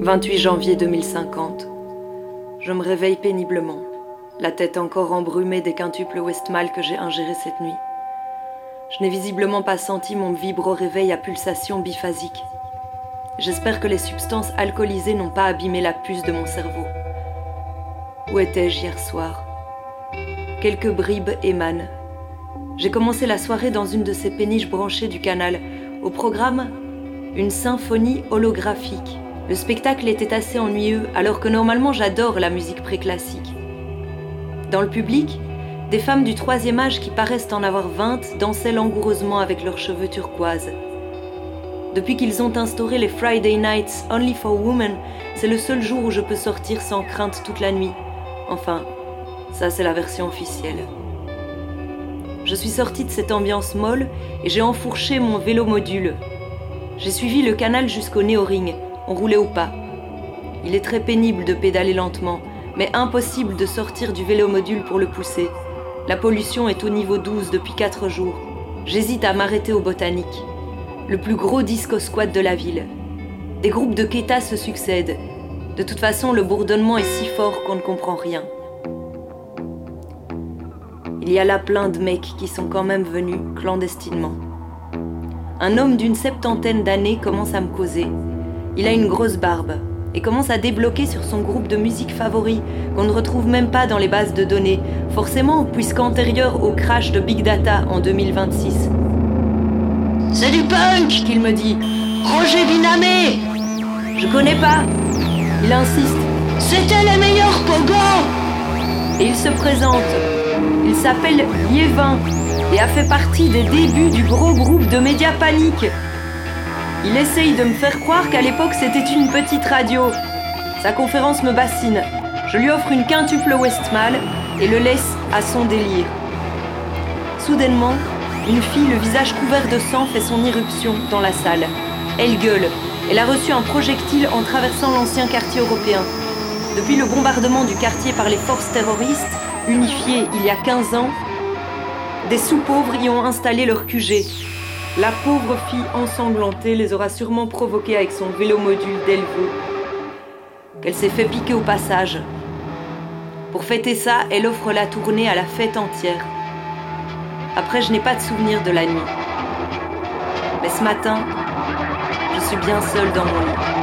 28 janvier 2050. Je me réveille péniblement, la tête encore embrumée des quintuples Westmalle que j'ai ingérés cette nuit. Je n'ai visiblement pas senti mon vibro-réveil à pulsation biphasique. J'espère que les substances alcoolisées n'ont pas abîmé la puce de mon cerveau. Où étais-je hier soir ? Quelques bribes émanent. J'ai commencé la soirée dans une de ces péniches branchées du canal. Au programme, une symphonie holographique. Le spectacle était assez ennuyeux, alors que normalement j'adore la musique préclassique. Dans le public, des femmes du troisième âge qui paraissent en avoir 20 dansaient langoureusement avec leurs cheveux turquoises. Depuis qu'ils ont instauré les Friday Nights Only for Women, c'est le seul jour où je peux sortir sans crainte toute la nuit. Enfin, ça c'est la version officielle. Je suis sortie de cette ambiance molle et j'ai enfourché mon vélo-module. J'ai suivi le canal jusqu'au Néo-Ring. On roulait au pas. Il est très pénible de pédaler lentement, mais impossible de sortir du vélo-module pour le pousser. La pollution est au niveau 12 depuis 4 jours. J'hésite à m'arrêter au Botanique, le plus gros disco-squat de la ville. Des groupes de Quetta se succèdent. De toute façon, le bourdonnement est si fort qu'on ne comprend rien. Il y a là plein de mecs qui sont quand même venus clandestinement. Un homme d'une 70aine d'années commence à me causer. Il a une grosse barbe et commence à débloquer sur son groupe de musique favori qu'on ne retrouve même pas dans les bases de données, forcément puisqu'antérieur au crash de Big Data en 2026. C'est du punk qu'il me dit. Roger Binamé. Je connais pas. Il insiste. C'était les meilleurs pogos. Et il se présente. Il s'appelle Liévin et a fait partie des débuts du gros groupe de Média Panique. Il essaye de me faire croire qu'à l'époque c'était une petite radio. Sa conférence me bassine. Je lui offre une quintuple Westmalle et le laisse à son délire. Soudainement, une fille, le visage couvert de sang, fait son irruption dans la salle. Elle gueule. Elle a reçu un projectile en traversant l'ancien quartier européen. Depuis le bombardement du quartier par les forces terroristes, unifiées il y a 15 ans, des sous-pauvres y ont installé leur QG. La pauvre fille ensanglantée les aura sûrement provoqués avec son vélo-module Delvaux, qu'elle s'est fait piquer au passage. Pour fêter ça, elle offre la tournée à la fête entière. Après, je n'ai pas de souvenir de la nuit. Mais ce matin, je suis bien seule dans mon lit.